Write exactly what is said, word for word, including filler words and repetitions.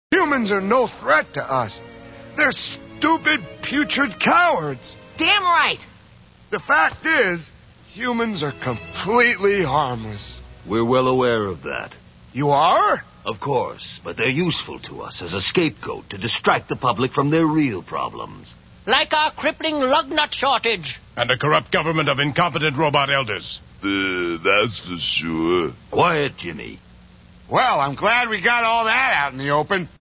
Humans are no threat to us. They're stupid, putrid cowards. Damn right. The fact is, humans are completely harmless. We're well aware of that. You are? Of course, but they're useful to us as a scapegoat to distract the public from their real problems. Like our crippling lug nut shortage. And a corrupt government of incompetent robot elders. Uh, that's for sure. Quiet, Jimmy. Well, I'm glad we got all that out in the open.